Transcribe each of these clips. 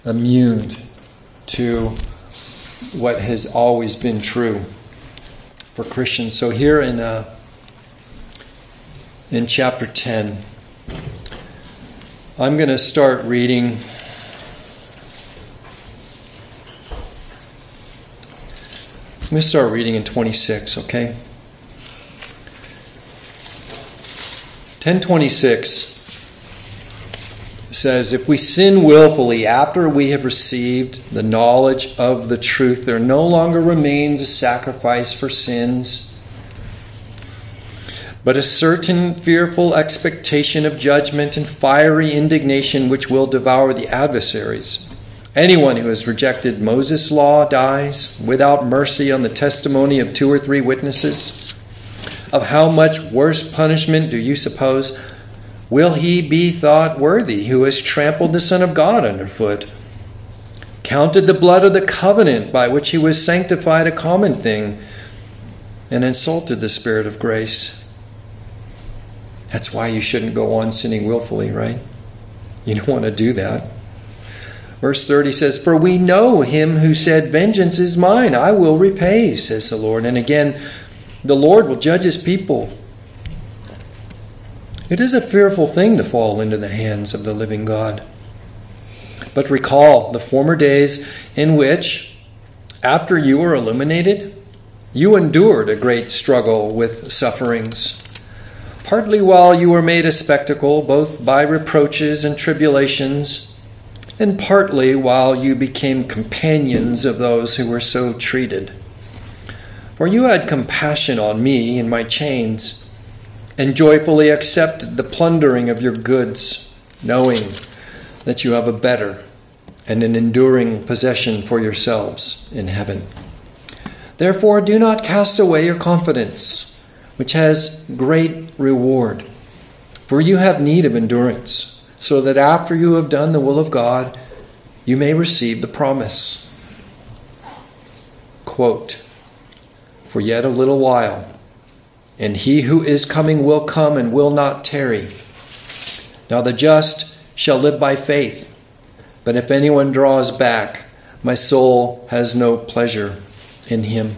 immune to what has always been true for Christians. So here in chapter 10, I'm going to start reading in 26, okay? 10:26 says, "If we sin willfully after we have received the knowledge of the truth, there no longer remains a sacrifice for sins, but a certain fearful expectation of judgment and fiery indignation which will devour the adversaries. Anyone who has rejected Moses' law dies without mercy on the testimony of 2 or 3 witnesses. Of how much worse punishment do you suppose will he be thought worthy who has trampled the Son of God underfoot, counted the blood of the covenant by which he was sanctified a common thing, and insulted the Spirit of grace?" That's why you shouldn't go on sinning willfully, right? You don't want to do that. Verse 30 says, "For we know him who said, 'Vengeance is mine, I will repay,' says the Lord. And again, the Lord will judge his people." It is a fearful thing to fall into the hands of the living God. But recall the former days in which, after you were illuminated, you endured a great struggle with sufferings, partly while you were made a spectacle, both by reproaches and tribulations, and partly while you became companions of those who were so treated. For you had compassion on me in my chains, and joyfully accepted the plundering of your goods, knowing that you have a better and an enduring possession for yourselves in heaven. Therefore do not cast away your confidence, which has great reward. For you have need of endurance, so that after you have done the will of God, you may receive the promise. Quote, "For yet a little while, and he who is coming will come and will not tarry. Now the just shall live by faith. But if anyone draws back, my soul has no pleasure in him."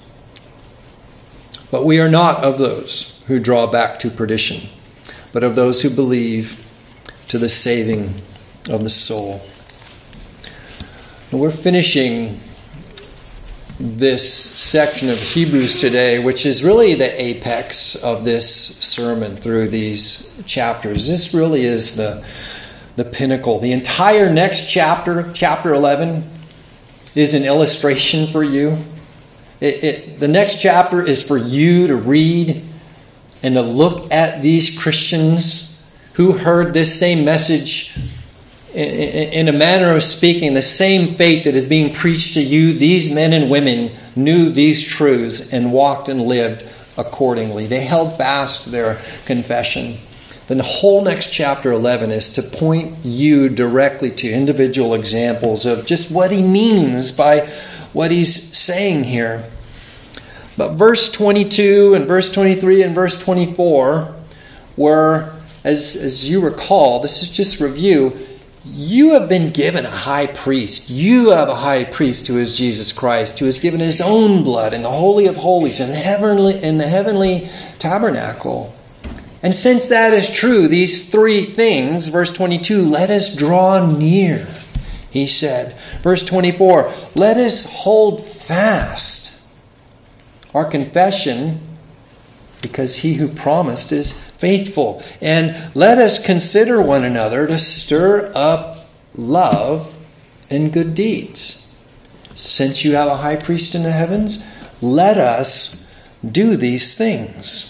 But we are not of those who draw back to perdition, but of those who believe to the saving of the soul. And we're finishing this section of Hebrews today, which is really the apex of this sermon through these chapters. This really is the pinnacle. The entire next chapter, chapter 11, is an illustration for you. The next chapter is for you to read and to look at these Christians who heard this same message in a manner of speaking, the same faith that is being preached to you. These men and women knew these truths and walked and lived accordingly. They held fast their confession. Then the whole next chapter 11 is to point you directly to individual examples of just what he means by what he's saying here. But verse 22 and verse 23 and verse 24 were, as you recall, this is just review, you have been given a high priest. You have a high priest who is Jesus Christ, who has given his own blood in the Holy of Holies, in the heavenly tabernacle. And since that is true, these 3 things, verse 22, let us draw near, he said. Verse 24, let us hold fast our confession, because he who promised is faithful. And let us consider one another to stir up love and good deeds. Since you have a high priest in the heavens, let us do these things.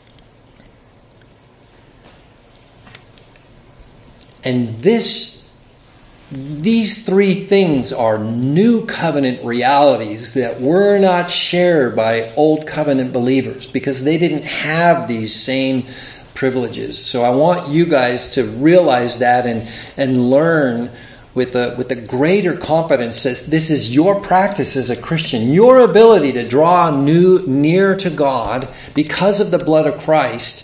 And these 3 things are new covenant realities that were not shared by old covenant believers because they didn't have these same privileges. So I want you guys to realize that and learn with a greater confidence that this is your practice as a Christian. Your ability to draw near to God because of the blood of Christ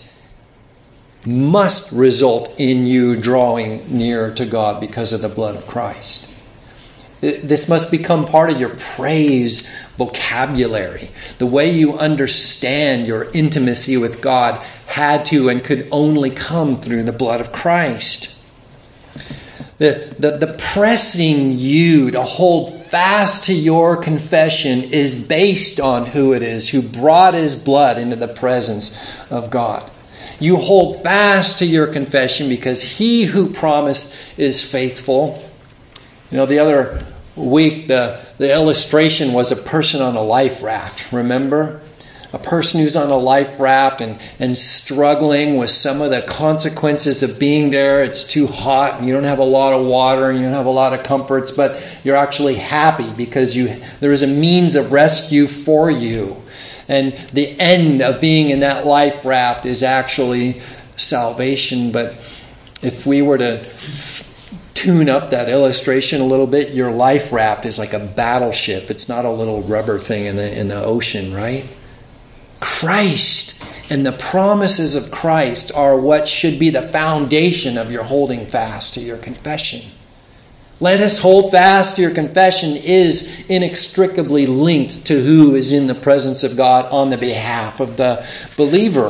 must result in you drawing near to God because of the blood of Christ. This must become part of your praise vocabulary. The way you understand your intimacy with God had to and could only come through the blood of Christ. The pressing you to hold fast to your confession is based on who it is who brought his blood into the presence of God. You hold fast to your confession because he who promised is faithful. The other week, the illustration was a person on a life raft, remember? A person who's on a life raft and struggling with some of the consequences of being there. It's too hot and you don't have a lot of water and you don't have a lot of comforts, but you're actually happy because there is a means of rescue for you. And the end of being in that life raft is actually salvation. But if we were to tune up that illustration a little bit, your life raft is like a battleship. It's not a little rubber thing in the ocean, right? Christ and the promises of Christ are what should be the foundation of your holding fast to your confession. Let us hold fast to your confession is inextricably linked to who is in the presence of God on the behalf of the believer.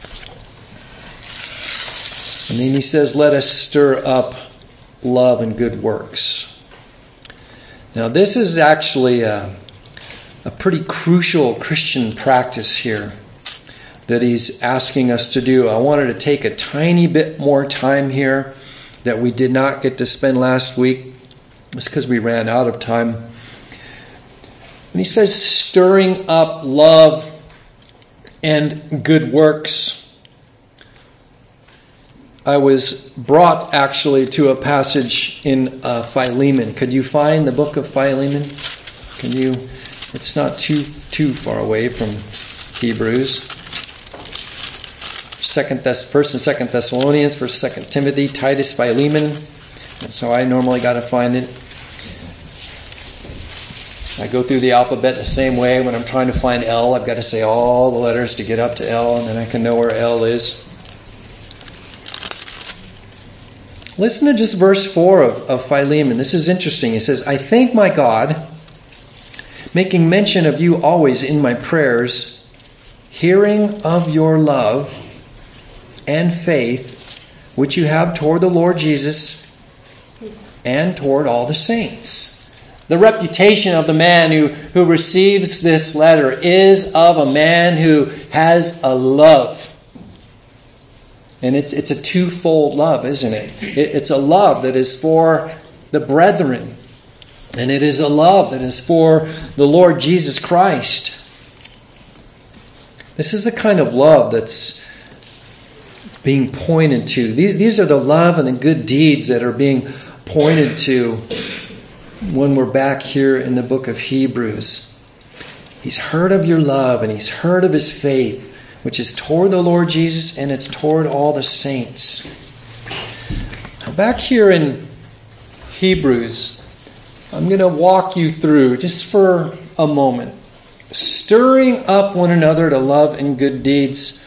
And then he says, let us stir up love and good works. Now this is actually a pretty crucial Christian practice here that he's asking us to do. I wanted to take a tiny bit more time here that we did not get to spend last week. It's because we ran out of time. And he says stirring up love and good works. I was brought actually to a passage in Philemon. Could you find the book of Philemon? Can you? It's not too far away from Hebrews. 1st and 2nd Thessalonians, 1st, 2nd Timothy, Titus, Philemon. That's how I normally got to find it. I go through the alphabet the same way. When I'm trying to find L, I've got to say all the letters to get up to L, and then I can know where L is. Listen to just verse 4 of Philemon. This is interesting. It says, I thank my God, making mention of you always in my prayers, hearing of your love and faith, which you have toward the Lord Jesus and toward all the saints. The reputation of the man who receives this letter is of a man who has a love. And it's a twofold love, isn't it? It's a love that is for the brethren. And it is a love that is for the Lord Jesus Christ. This is the kind of love that's being pointed to. These are the love and the good deeds that are being pointed to when we're back here in the book of Hebrews. He's heard of your love and he's heard of his faith, which is toward the Lord Jesus and it's toward all the saints. Now back here in Hebrews, I'm going to walk you through, just for a moment, stirring up one another to love and good deeds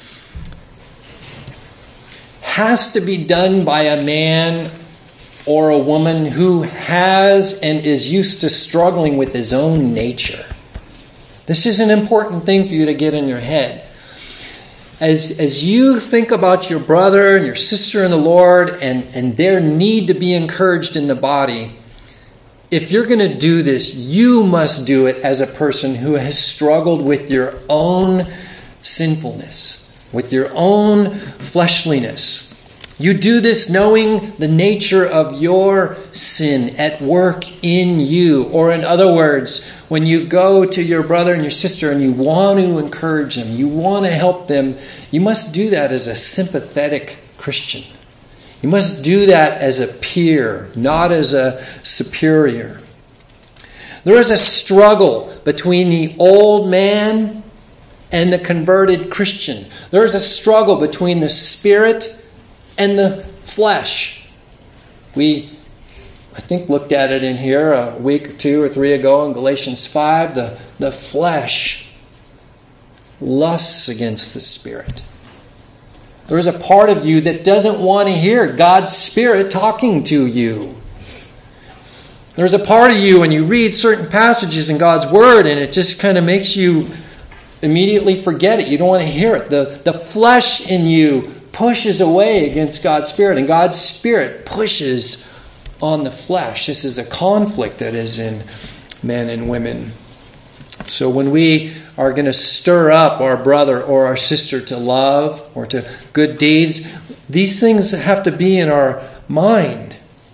has to be done by a man or a woman who has and is used to struggling with his own nature. This is an important thing for you to get in your head. As you think about your brother and your sister in the Lord and their need to be encouraged in the body, if you're going to do this, you must do it as a person who has struggled with your own sinfulness, with your own fleshliness. You do this knowing the nature of your sin at work in you. Or in other words, when you go to your brother and your sister and you want to encourage them, you want to help them, you must do that as a sympathetic Christian. You must do that as a peer, not as a superior. There is a struggle between the old man and the converted Christian. There is a struggle between the spirit and the flesh. We, I think, looked at it in here a week or 2 or 3 ago in Galatians 5. The flesh lusts against the spirit. There is a part of you that doesn't want to hear God's Spirit talking to you. There's a part of you when you read certain passages in God's Word and it just kind of makes you immediately forget it. You don't want to hear it. The flesh in you pushes away against God's Spirit, and God's Spirit pushes on the flesh. This is a conflict that is in men and women. So when we are going to stir up our brother or our sister to love or to good deeds, these things have to be in our mind.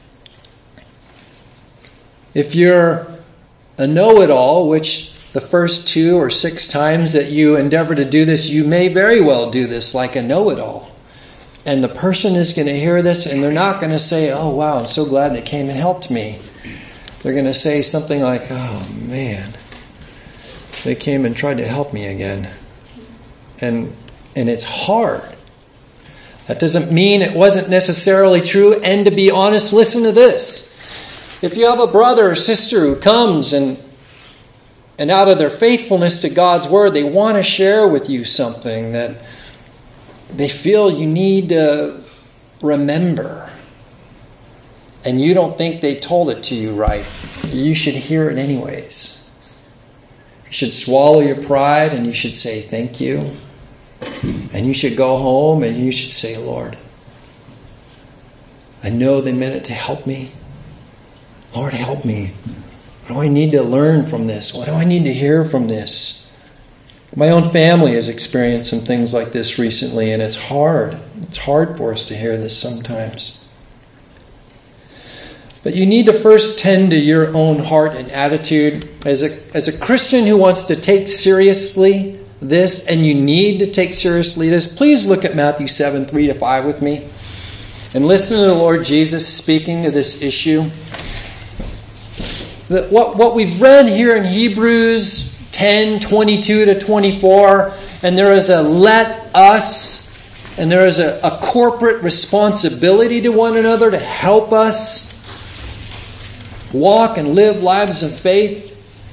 If you're a know-it-all, which the first 2 or 6 times that you endeavor to do this, you may very well do this like a know-it-all. And the person is going to hear this and they're not going to say, "Oh, wow, I'm so glad they came and helped me." They're going to say something like, "Oh, man, they came and tried to help me again." And it's hard. That doesn't mean it wasn't necessarily true. And to be honest, listen to this. If you have a brother or sister who comes and out of their faithfulness to God's Word, they want to share with you something that they feel you need to remember, and you don't think they told it to you right, you should hear it anyways. You should swallow your pride and you should say thank you. And you should go home and you should say, "Lord, I know they meant it to help me. Lord, help me. What do I need to learn from this? What do I need to hear from this?" My own family has experienced some things like this recently, and it's hard. It's hard for us to hear this sometimes. But you need to first tend to your own heart and attitude. As a Christian who wants to take seriously this, and you need to take seriously this, please look at Matthew 7, 3-5 with me. And listen to the Lord Jesus speaking to this issue. What we've read here in Hebrews 10, 22-24, and there is a let us, and there is a corporate responsibility to one another to help us walk and live lives of faith.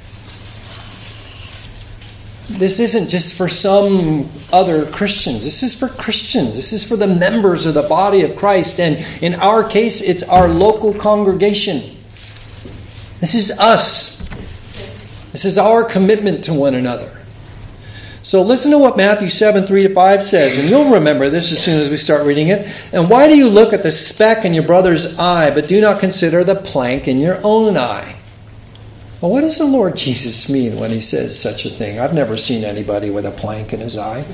This isn't just for some other Christians. This is for Christians. This is for the members of the body of Christ. And in our case, it's our local congregation. This is us. This is our commitment to one another. So listen to what Matthew 7, 3-5 says. And you'll remember this as soon as we start reading it. "And why do you look at the speck in your brother's eye, but do not consider the plank in your own eye?" Well, what does the Lord Jesus mean when he says such a thing? I've never seen anybody with a plank in his eye.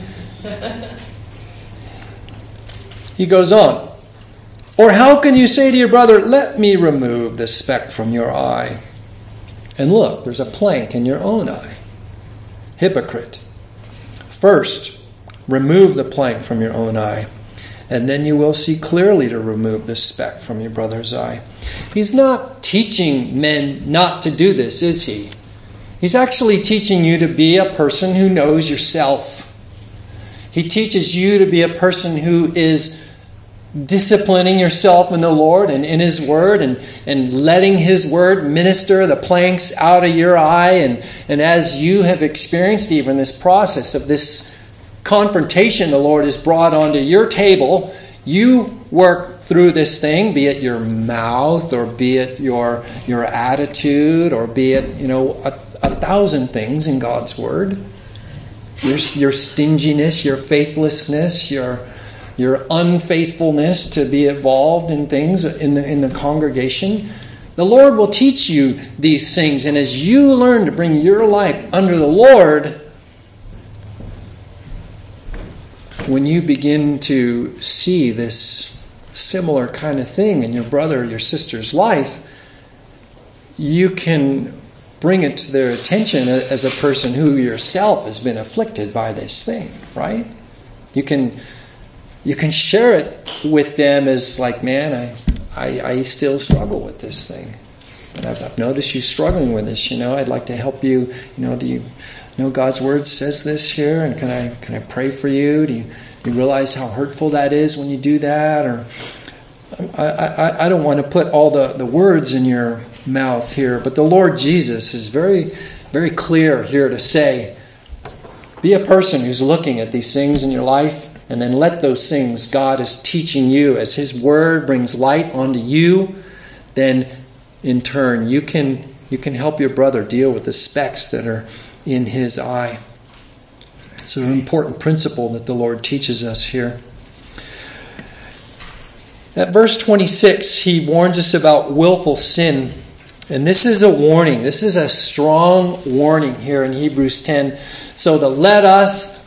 He goes on. "Or how can you say to your brother, 'Let me remove the speck from your eye'? And look, there's a plank in your own eye. Hypocrite. First, remove the plank from your own eye, and then you will see clearly to remove the speck from your brother's eye." He's not teaching men not to do this, is he? He's actually teaching you to be a person who knows yourself. He teaches you to be a person who is disciplining yourself in the Lord and in His Word, and letting His Word minister the planks out of your eye. And as you have experienced even this process of this confrontation the Lord has brought onto your table, you work through this thing, be it your mouth, or be it your attitude, or be it, a thousand things in God's Word. Your stinginess, your faithlessness, your unfaithfulness to be involved in things in the congregation. The Lord will teach you these things. And as you learn to bring your life under the Lord, when you begin to see this similar kind of thing in your brother or your sister's life, you can bring it to their attention as a person who yourself has been afflicted by this thing, right? You can share it with them as like, "Man, I still struggle with this thing. And I've noticed you struggling with this. I'd like to help you. Do you know God's Word says this here? And can I pray for you? Do you realize how hurtful that is when you do that?" Or I don't want to put all the words in your mouth here, but the Lord Jesus is very, very clear here to say, be a person who's looking at these things in your life. And then let those things God is teaching you as His Word brings light onto you, then in turn, you can help your brother deal with the specks that are in his eye. It's an important principle that the Lord teaches us here. At verse 26, he warns us about willful sin. And this is a warning. This is a strong warning here in Hebrews 10. So the let us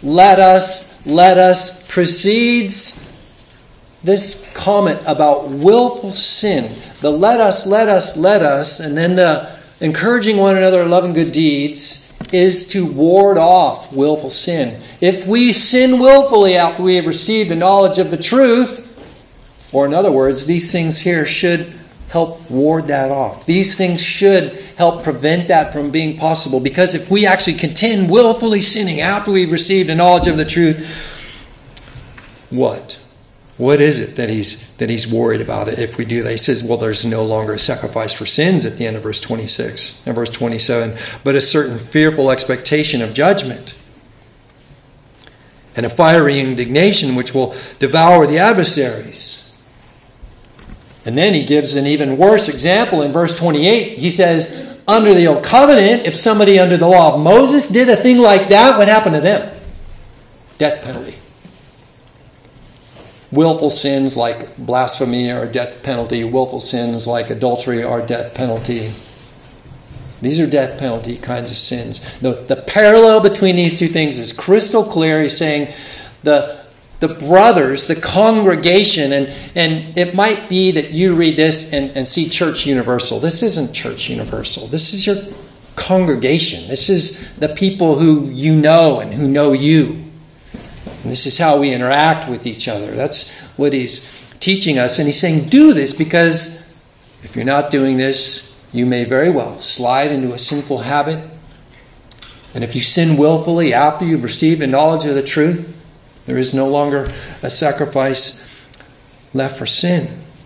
precedes this comment about willful sin. The let us, and then the encouraging one another in love and good deeds is to ward off willful sin. If we sin willfully after we have received the knowledge of the truth, or in other words, these things here should help ward that off. These things should help prevent that from being possible. Because if we actually continue willfully sinning after we've received the knowledge of the truth, what? What is it that he's worried about it if we do that? He says, well, there's no longer a sacrifice for sins at the end of verse 26 and verse 27, but a certain fearful expectation of judgment and a fiery indignation which will devour the adversaries. And then he gives an even worse example in verse 28. He says, under the old covenant, if somebody under the law of Moses did a thing like that, what happened to them? Death penalty. Willful sins like blasphemy are death penalty. Willful sins like adultery are death penalty. These are death penalty kinds of sins. The parallel between these two things is crystal clear. He's saying the brothers, the congregation, and it might be that you read this and see Church Universal. This isn't Church Universal. This is your congregation. This is the people who you know and who know you. And this is how we interact with each other. That's what he's teaching us. And he's saying, do this, because if you're not doing this, you may very well slide into a sinful habit. And if you sin willfully after you've received a knowledge of the truth, there is no longer a sacrifice left for sin.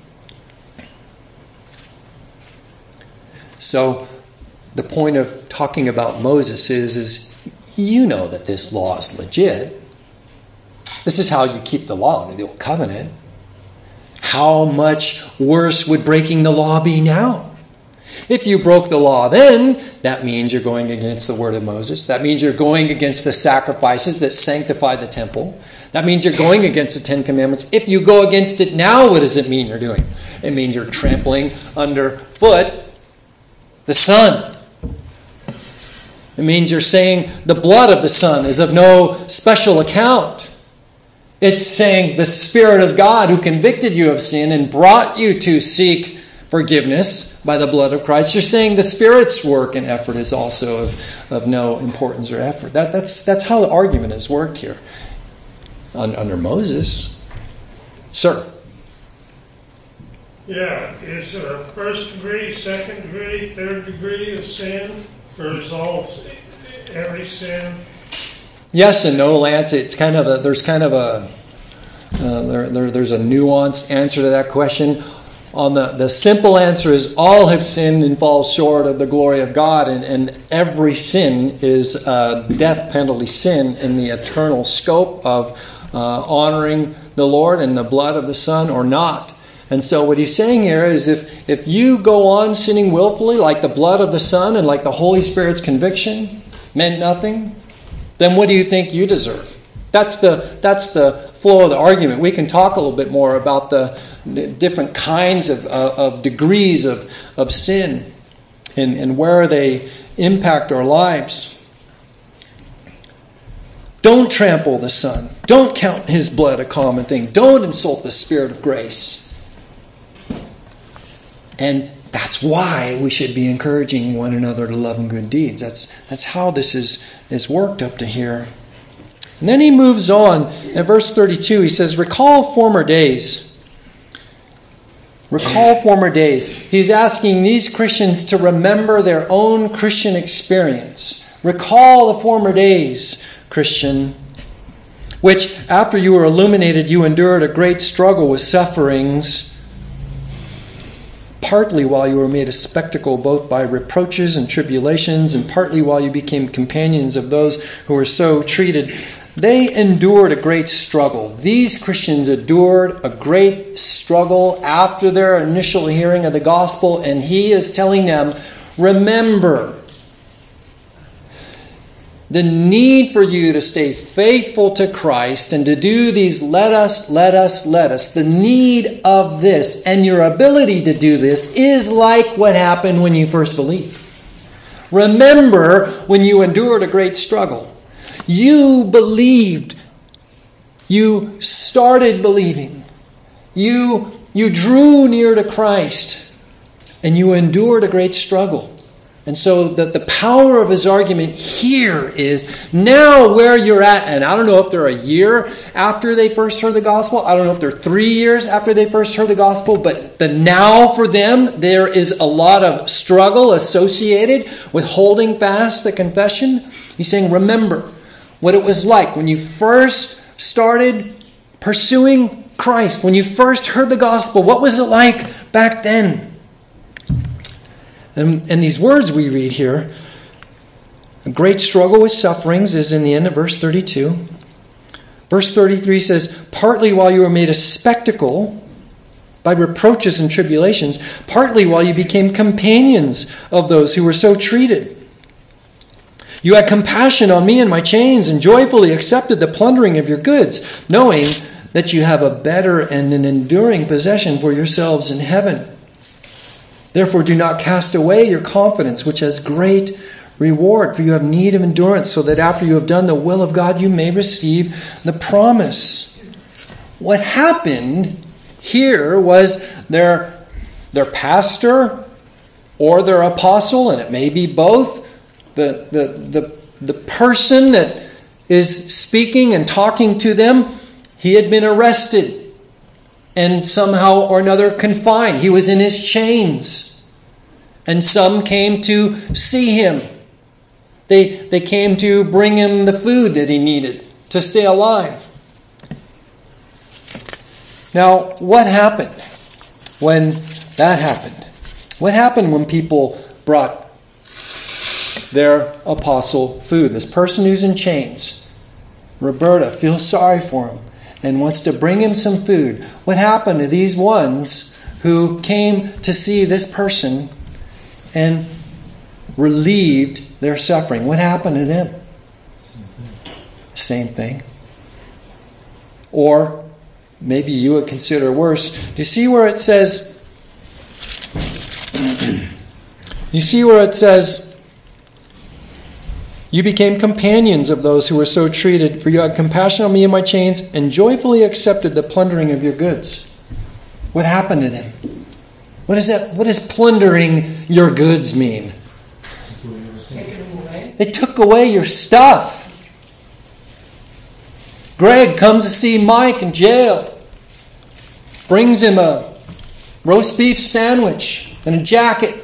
So the point of talking about Moses is you know that this law is legit. This is how you keep the law under the old covenant. How much worse would breaking the law be now? If you broke the law then, that means you're going against the word of Moses. That means you're going against the sacrifices that sanctify the temple. That means you're going against the Ten Commandments. If you go against it now, what does it mean you're doing? It means you're trampling underfoot the Son. It means you're saying the blood of the Son is of no special account. It's saying the Spirit of God who convicted you of sin and brought you to seek forgiveness by the blood of Christ. You're saying the Spirit's work and effort is also of no importance or effort. That's how the argument is worked here. Under Moses. Sir? Yeah, is there a first degree, second degree, third degree of sin? Or is every sin? Yes and no, Lance. It's kind of there's a nuanced answer to that question. On the simple answer is all have sinned and fall short of the glory of God, and every sin is a death penalty sin in the eternal scope of honoring the Lord and the blood of the Son or not. And so what he's saying here is if you go on sinning willfully like the blood of the Son and like the Holy Spirit's conviction meant nothing, then what do you think you deserve? That's the flow of the argument. We can talk a little bit more about the different kinds of degrees of sin and where they impact our lives. Don't trample the Son. Don't count His blood a common thing. Don't insult the Spirit of grace. And that's why we should be encouraging one another to love and good deeds. That's how this is worked up to here. And then he moves on. In verse 32, he says, recall former days. Recall former days. He's asking these Christians to remember their own Christian experience. Recall the former days, Christian, which after you were illuminated, you endured a great struggle with sufferings, partly while you were made a spectacle both by reproaches and tribulations, and partly while you became companions of those who were so treated. They endured a great struggle. These Christians endured a great struggle after their initial hearing of the gospel, and he is telling them, remember the need for you to stay faithful to Christ and to do these let us. The need of this and your ability to do this is like what happened when you first believed. Remember when you endured a great struggle. You believed. You started believing. You drew near to Christ. And you endured a great struggle. And so the power of his argument here is now where you're at. And I don't know if they're a year after they first heard the gospel. I don't know if they're 3 years after they first heard the gospel. But the now for them, there is a lot of struggle associated with holding fast the confession. He's saying, remember what it was like when you first started pursuing Christ. When you first heard the gospel, what was it like back then? And these words we read here, a great struggle with sufferings, is in the end of verse 32. Verse 33 says, partly while you were made a spectacle by reproaches and tribulations, partly while you became companions of those who were so treated. You had compassion on me and my chains, and joyfully accepted the plundering of your goods, knowing that you have a better and an enduring possession for yourselves in heaven. Therefore, do not cast away your confidence, which has great reward. For you have need of endurance, so that after you have done the will of God, you may receive the promise. What happened here was their pastor or their apostle, and it may be both, the person that is speaking and talking to them, he had been arrested. And somehow or another confined. He was in his chains. And some came to see him. They came to bring him the food that he needed to stay alive. Now, what happened when that happened? What happened when people brought their apostle food? This person who's in chains, Roberta, feels sorry for him and wants to bring him some food. What happened to these ones who came to see this person and relieved their suffering? What happened to them? Same thing. Or maybe you would consider worse. Do you see where it says? You see where it says, you became companions of those who were so treated, for you had compassion on me and my chains, and joyfully accepted the plundering of your goods. What happened to them? What is that? What does plundering your goods mean? They took away your stuff. Greg comes to see Mike in jail. Brings him a roast beef sandwich and a jacket.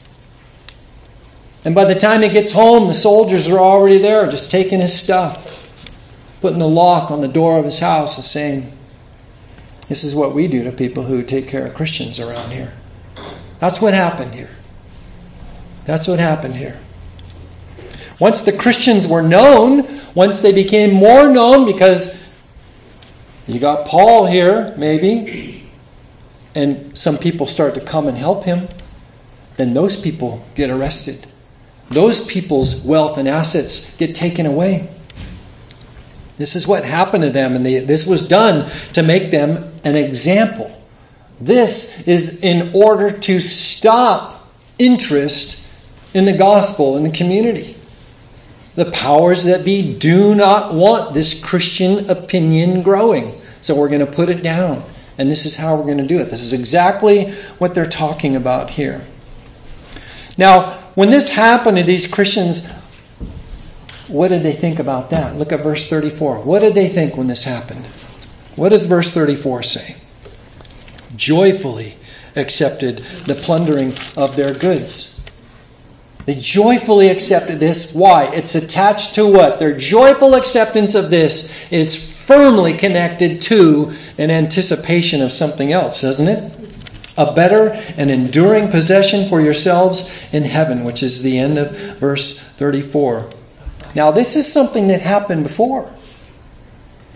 And by the time he gets home, the soldiers are already there, just taking his stuff, putting the lock on the door of his house and saying, this is what we do to people who take care of Christians around here. That's what happened here. That's what happened here. Once the Christians were known, once they became more known, because you got Paul here, maybe, and some people start to come and help him, then those people get arrested. Those people's wealth and assets get taken away. This is what happened to them, and this was done to make them an example. This is in order to stop interest in the gospel in the community. The powers that be do not want this Christian opinion growing, so we're going to put it down, and this is how we're going to do it. This is exactly what they're talking about here. Now, when this happened to these Christians, what did they think about that? Look at verse 34. What did they think when this happened? What does verse 34 say? Joyfully accepted the plundering of their goods. They joyfully accepted this. Why? It's attached to what? Their joyful acceptance of this is firmly connected to an anticipation of something else, doesn't it? A better and enduring possession for yourselves in heaven, which is the end of verse 34. Now, this is something that happened before.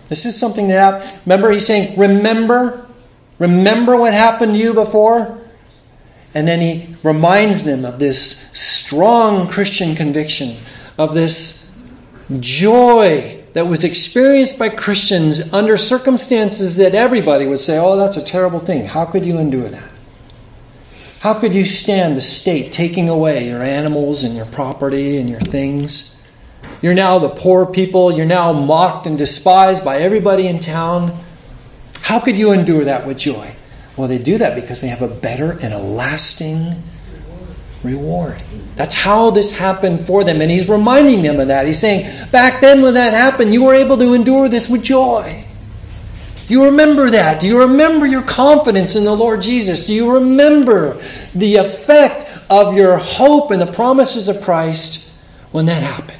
This is something that happened. Remember, he's saying, remember what happened to you before? And then he reminds them of this strong Christian conviction, of this joy that was experienced by Christians under circumstances that everybody would say, oh, that's a terrible thing. How could you endure that? How could you stand the state taking away your animals and your property and your things? You're now the poor people. You're now mocked and despised by everybody in town. How could you endure that with joy? Well, they do that because they have a better and a lasting reward. That's how this happened for them. And he's reminding them of that. He's saying, back then when that happened, you were able to endure this with joy. Do you remember that? Do you remember your confidence in the Lord Jesus? Do you remember the effect of your hope and the promises of Christ when that happened?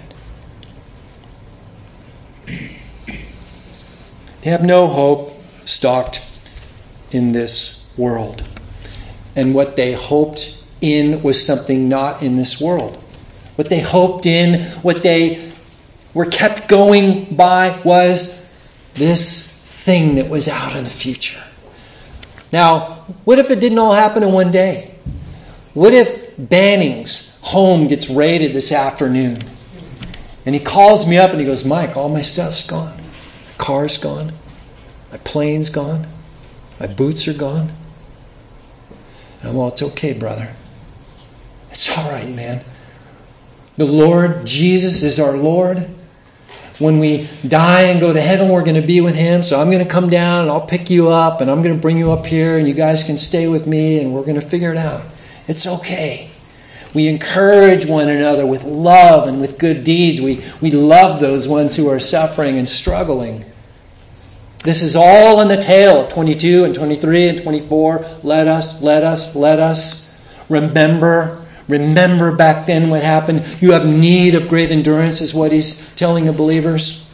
They have no hope stocked in this world. And what they hoped in was something not in this world. What they hoped in, what they were kept going by was this thing that was out in the future. Now, what if it didn't all happen in one day? What if Banning's home gets raided this afternoon? And he calls me up and he goes, Mike, all my stuff's gone. My car's gone. My plane's gone. My boots are gone. And I'm all, it's okay, brother. It's all right, man. The Lord Jesus is our Lord. When we die and go to heaven, we're going to be with Him. So I'm going to come down and I'll pick you up and I'm going to bring you up here and you guys can stay with me and we're going to figure it out. It's okay. We encourage one another with love and with good deeds. We love those ones who are suffering and struggling. This is all in the tale of 22 and 23 and 24. Let us remember back then what happened. You have need of great endurance is what he's telling the believers.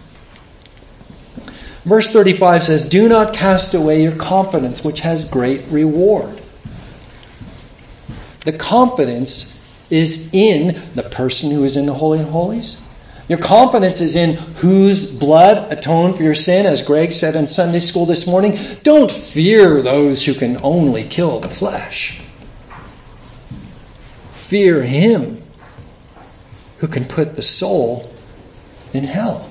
Verse 35 says, do not cast away your confidence, which has great reward. The confidence is in the person who is in the Holy of Holies. Your confidence is in whose blood atoned for your sin, as Greg said in Sunday school this morning. Don't fear those who can only kill the flesh. Fear Him who can put the soul in hell.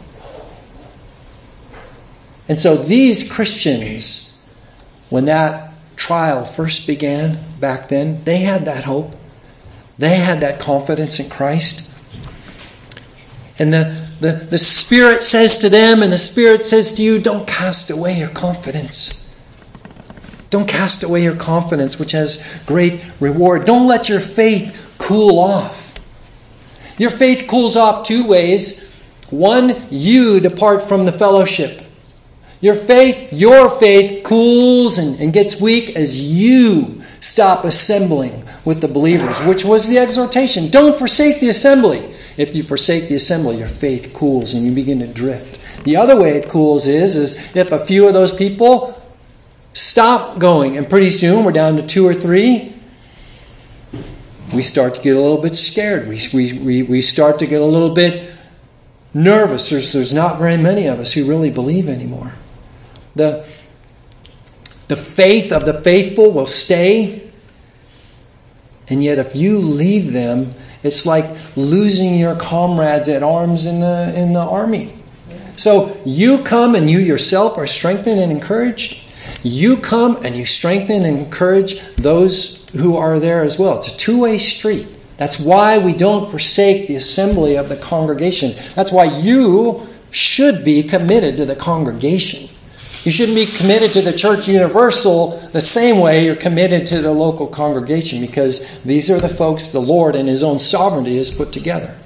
And so these Christians, when that trial first began back then, they had that hope. They had that confidence in Christ. And the Spirit says to them, and the Spirit says to you, don't cast away your confidence. Don't cast away your confidence, which has great reward. Don't let your faith cool off. Your faith cools off two ways. One, you depart from the fellowship. Your faith cools and gets weak as you stop assembling with the believers, which was the exhortation. Don't forsake the assembly. If you forsake the assembly, your faith cools and you begin to drift. The other way it cools is if a few of those people stop going, and pretty soon we're down to 2 or 3, we start to get a little bit scared. We start to get a little bit nervous. There's not very many of us who really believe anymore. The faith of the faithful will stay, and yet if you leave them, it's like losing your comrades at arms in the army. So you come and you yourself are strengthened and encouraged. You come and you strengthen and encourage those who are there as well. It's a two-way street. That's why we don't forsake the assembly of the congregation. That's why you should be committed to the congregation. You shouldn't be committed to the church universal the same way you're committed to the local congregation, because these are the folks the Lord in His own sovereignty has put together.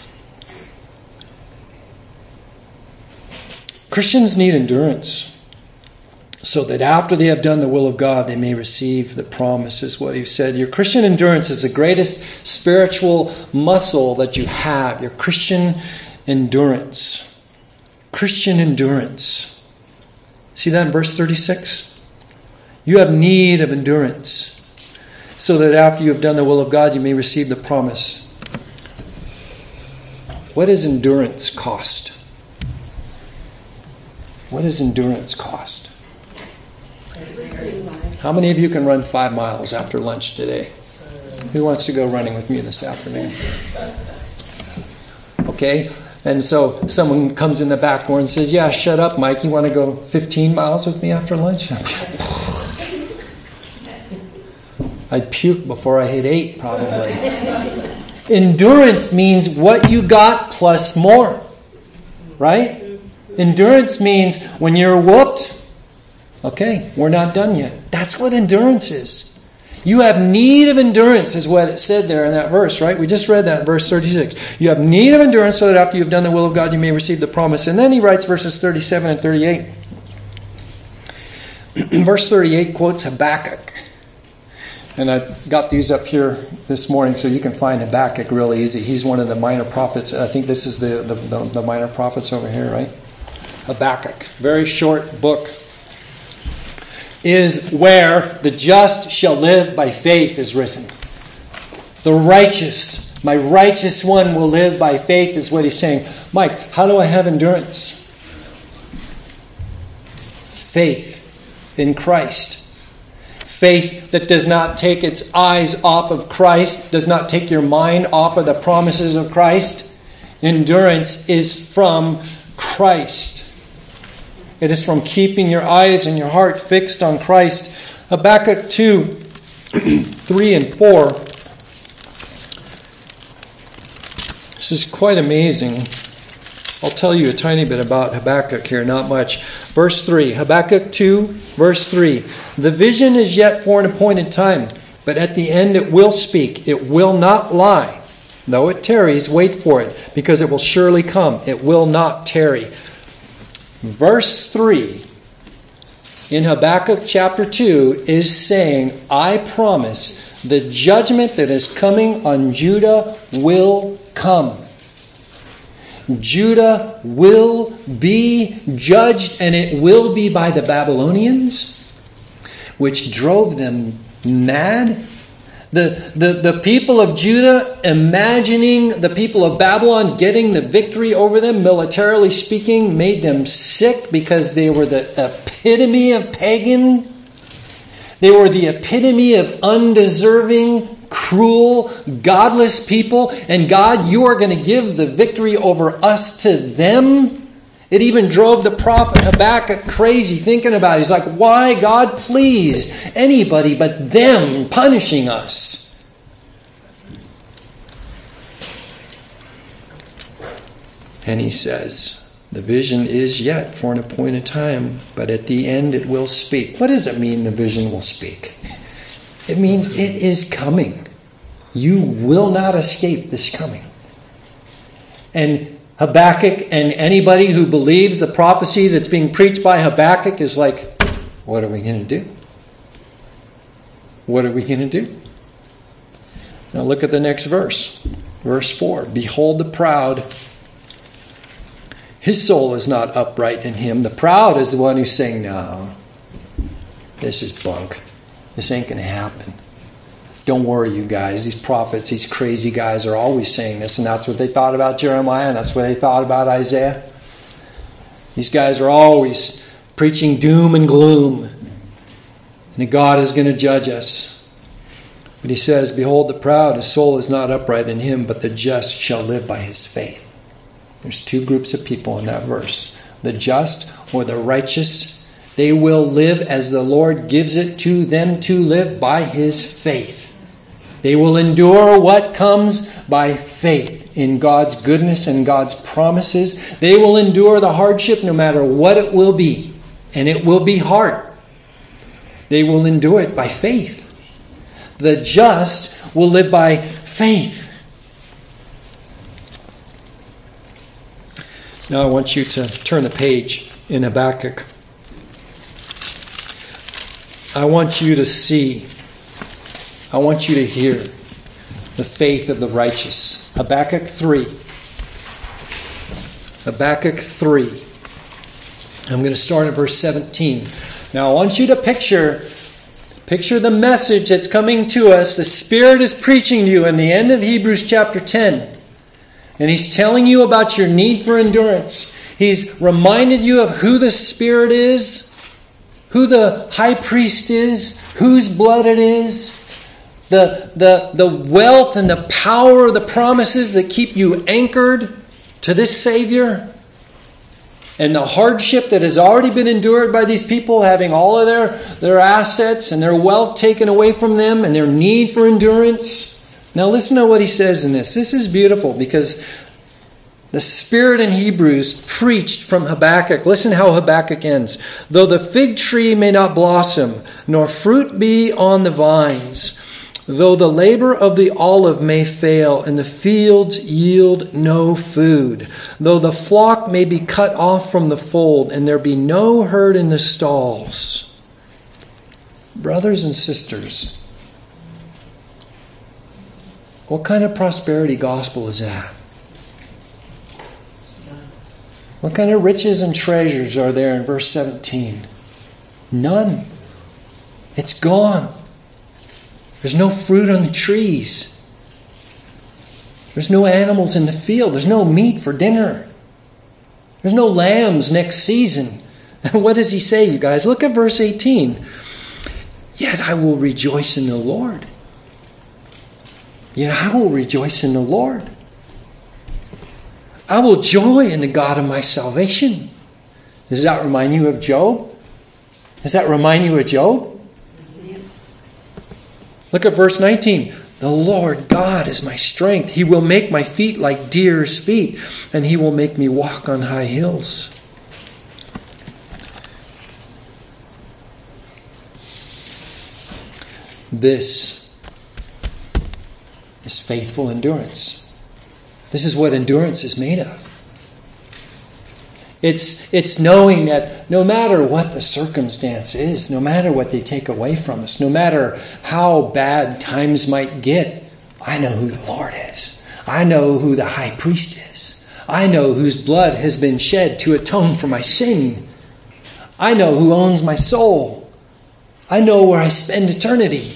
Christians need endurance so that after they have done the will of God, they may receive the promise, is what He said. Your Christian endurance is the greatest spiritual muscle that you have. Your Christian endurance. Christian endurance. See that in verse 36? You have need of endurance, so that after you have done the will of God, you may receive the promise. What does endurance cost? What does endurance cost? How many of you can run 5 miles after lunch today? Who wants to go running with me this afternoon? Okay, and so someone comes in the back door and says, yeah, shut up, Mike. You want to go 15 miles with me after lunch? I'd puke before I hit 8, probably. Endurance means what you got plus more. Right? Endurance means when you're whooped, okay, we're not done yet. That's what endurance is. You have need of endurance is what it said there in that verse, right? We just read that in verse 36. You have need of endurance so that after you've done the will of God, you may receive the promise. And then he writes verses 37 and 38. Verse 38 quotes Habakkuk. And I got these up here this morning so you can find Habakkuk real easy. He's one of the minor prophets. I think this is the minor prophets over here, right? Habakkuk. Very short book. Is where the just shall live by faith is written. The righteous, my righteous one will live by faith is what he's saying. Mike, how do I have endurance? Faith in Christ. Faith that does not take its eyes off of Christ, does not take your mind off of the promises of Christ. Endurance is from Christ. It is from keeping your eyes and your heart fixed on Christ. Habakkuk 2, 3 and 4. This is quite amazing. I'll tell you a tiny bit about Habakkuk here, not much. Verse 3, Habakkuk 2, verse 3. The vision is yet for an appointed time, but at the end it will speak. It will not lie. Though it tarries, wait for it, because it will surely come. It will not tarry. Verse 3 in Habakkuk chapter 2 is saying, I promise the judgment that is coming on Judah will come. Judah will be judged, and it will be by the Babylonians, which drove them mad. The people of Judah imagining the people of Babylon getting the victory over them, militarily speaking, made them sick because they were the epitome of pagan. They were the epitome of undeserving, cruel, godless people. And God, you are going to give the victory over us to them? It even drove the prophet Habakkuk crazy thinking about it. He's like, why, God, please, anybody but them punishing us? And he says, the vision is yet for an appointed time, but at the end it will speak. What does it mean the vision will speak? It means it is coming. You will not escape this coming. And Habakkuk and anybody who believes the prophecy that's being preached by Habakkuk is like, what are we going to do? What are we going to do? Now look at the next verse. Verse 4. Behold the proud. His soul is not upright in him. The proud is the one who's saying, no, this is bunk. This ain't going to happen. Don't worry, you guys. These prophets, these crazy guys are always saying this, and that's what they thought about Jeremiah, and that's what they thought about Isaiah. These guys are always preaching doom and gloom, and that God is going to judge us. But he says, behold the proud, his soul is not upright in him, but the just shall live by his faith. There's two groups of people in that verse. The just or the righteous, they will live as the Lord gives it to them to live by his faith. They will endure what comes by faith in God's goodness and God's promises. They will endure the hardship no matter what it will be. And it will be hard. They will endure it by faith. The just will live by faith. Now I want you to turn the page in Habakkuk. I want you to see, I want you to hear the faith of the righteous. Habakkuk 3. Habakkuk 3. I'm going to start at verse 17. Now I want you to picture the message that's coming to us. The Spirit is preaching to you in the end of Hebrews chapter 10. And He's telling you about your need for endurance. He's reminded you of who the Spirit is, who the high priest is, whose blood it is, the wealth and the power of the promises that keep you anchored to this Savior, and the hardship that has already been endured by these people, having all of their assets and their wealth taken away from them, and their need for endurance. Now listen to what he says in this. This is beautiful because the Spirit in Hebrews preached from Habakkuk. Listen how Habakkuk ends. Though the fig tree may not blossom, nor fruit be on the vines, though the labor of the olive may fail, and the fields yield no food, though the flock may be cut off from the fold, and there be no herd in the stalls. Brothers and sisters, what kind of prosperity gospel is that? What kind of riches and treasures are there in verse 17? None. It's gone. There's no fruit on the trees. There's no animals in the field. There's no meat for dinner. There's no lambs next season. And what does he say, you guys? Look at verse 18. Yet I will rejoice in the Lord. Yet I will rejoice in the Lord. I will joy in the God of my salvation. Does that remind you of Job? Does that remind you of Job? Look at verse 19. The Lord God is my strength. He will make my feet like deer's feet, and He will make me walk on high hills. This is faithful endurance. This is what endurance is made of. It's knowing that no matter what the circumstance is, no matter what they take away from us, no matter how bad times might get, I know who the Lord is. I know who the high priest is. I know whose blood has been shed to atone for my sin. I know who owns my soul. I know where I spend eternity.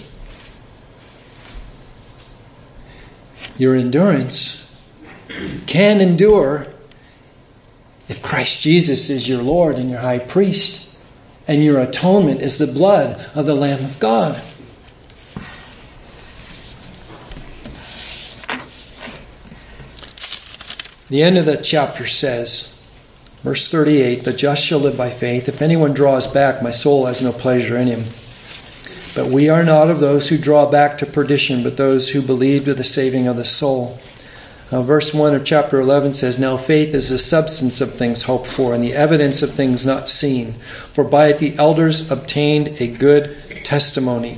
Your endurance can endure if Christ Jesus is your Lord and your high priest, and your atonement is the blood of the Lamb of God. The end of that chapter says, verse 38, the just shall live by faith. If anyone draws back, my soul has no pleasure in him. But we are not of those who draw back to perdition, but those who believe to the saving of the soul. Verse 1 of chapter 11 says, now faith is the substance of things hoped for, and the evidence of things not seen. For by it the elders obtained a good testimony.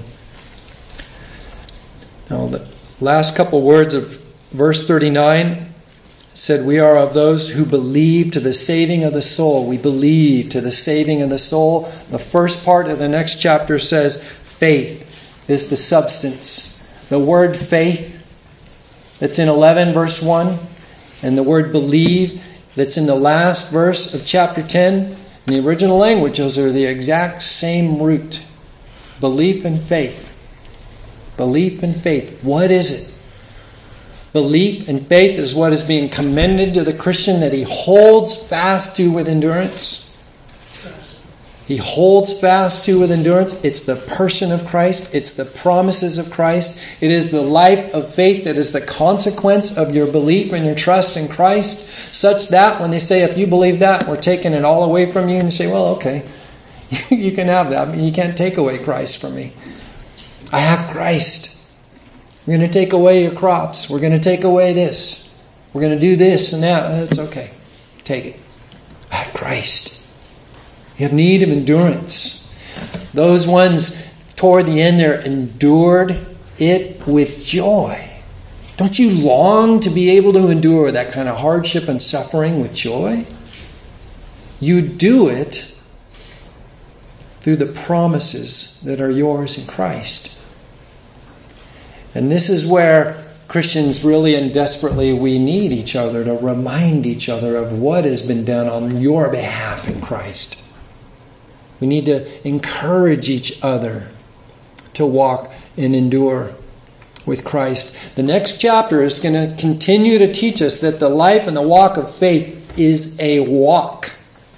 Now the last couple words of verse 39 said, we are of those who believe to the saving of the soul. We believe to the saving of the soul. The first part of the next chapter says, faith is the substance. The word faith that's in 11 verse 1, and the word believe that's in the last verse of chapter 10, in the original language, those are the exact same root. Belief and faith. Belief and faith. What is it? Belief and faith is what is being commended to the Christian that he holds fast to with endurance. He holds fast to with endurance. It's the person of Christ. It's the promises of Christ. It is the life of faith that is the consequence of your belief and your trust in Christ, such that when they say, if you believe that, we're taking it all away from you, and you say, well, okay, you can have that. I mean, you can't take away Christ from me. I have Christ. We're going to take away your crops. We're going to take away this. We're going to do this and that. It's okay. Take it. I have Christ. You have need of endurance. Those ones toward the end there endured it with joy. Don't you long to be able to endure that kind of hardship and suffering with joy? You do it through the promises that are yours in Christ. And this is where Christians really and desperately, we need each other to remind each other of what has been done on your behalf in Christ. We need to encourage each other to walk and endure with Christ. The next chapter is going to continue to teach us that the life and the walk of faith is a walk.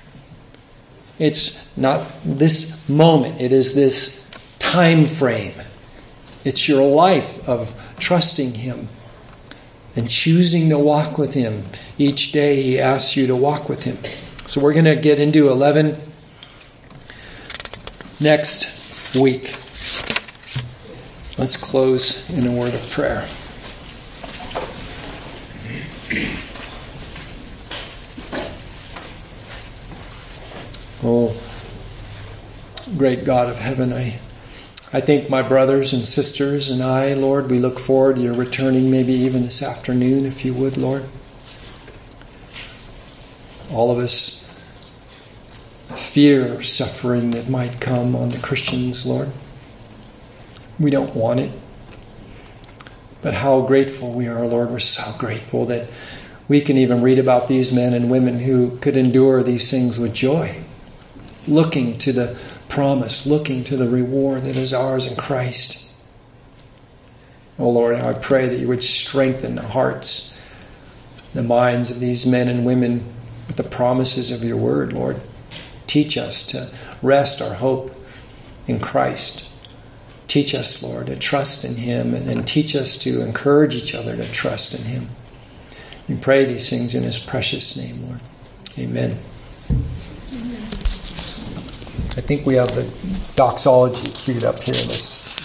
It's not this moment. It is this time frame. It's your life of trusting Him and choosing to walk with Him. Each day He asks you to walk with Him. So we're going to get into 11 next week. Let's close in a word of prayer. Oh, great God of heaven, I think my brothers and sisters and I, Lord, we look forward to your returning maybe even this afternoon, if you would, Lord. All of us fear suffering that might come on the Christians, Lord. We don't want it. But how grateful we are, Lord. We're so grateful that we can even read about these men and women who could endure these things with joy, looking to the promise, looking to the reward that is ours in Christ. Oh Lord, I pray that you would strengthen the hearts, the minds of these men and women with the promises of your word, Lord. Teach us to rest our hope in Christ. Teach us, Lord, to trust in Him, and then teach us to encourage each other to trust in Him. We pray these things in His precious name, Lord. Amen. I think we have the doxology queued up here in this